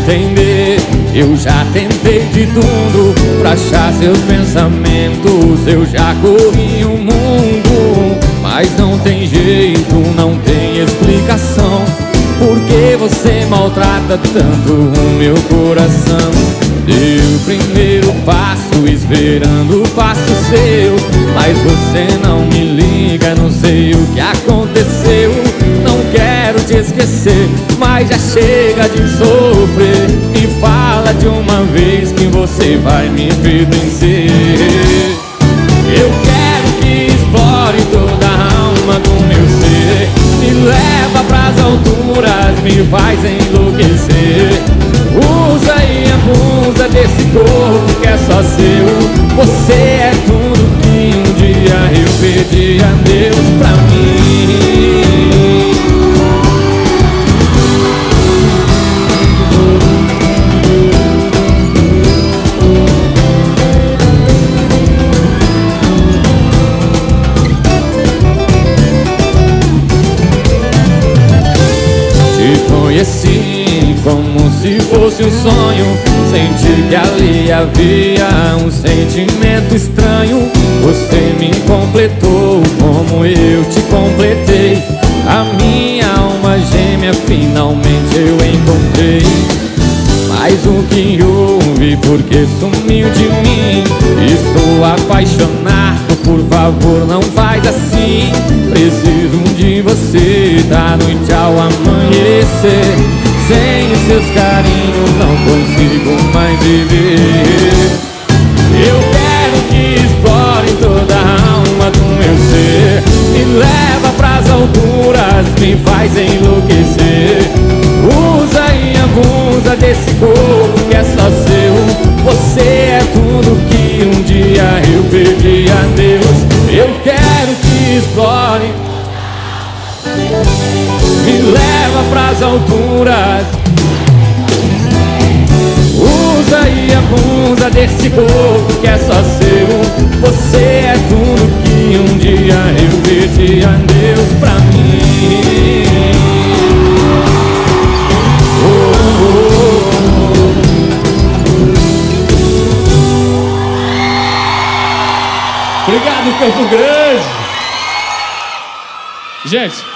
entender. Eu já tentei de tudo pra achar seus pensamentos. Eu já corri o mundo, mas não tem jeito, não tem explicação. Por que você maltrata tanto o meu coração? Dei o primeiro passo esperando o passo seu, mas você não me liga, não sei o que aconteceu. Não quero te esquecer, mas já chega de sofrer. Me fala de uma vez que você vai me pertencer. Eu quero que explore toda a alma do meu ser, me leva pras alturas, me faz enlouquecer. Usa e abusa desse corpo que é só seu. Você é tudo que um dia eu pedi a Deus pra mim. Te conheci como se fosse um sonho, senti que ali havia um sentimento estranho. Você me completou como eu te completei. A minha alma gêmea finalmente eu encontrei. Mas o que houve, porque sumiu de mim? Estou apaixonado, por favor não faz assim. Preciso de você da noite ao amanhecer. Sem os seus carinhos não consigo mais viver. Eu quero que explore toda a alma do meu ser, me leva pras alturas, me faz enlouquecer. Usa e abusa desse corpo que é só seu. Você é tudo que um dia eu pedi a Deus. Eu quero que explore, me leva pras alturas. Usa e abusa desse corpo que é só seu. Você é tudo que um dia eu pedi a Deus pra mim. Obrigado, Campo Grande. Gente,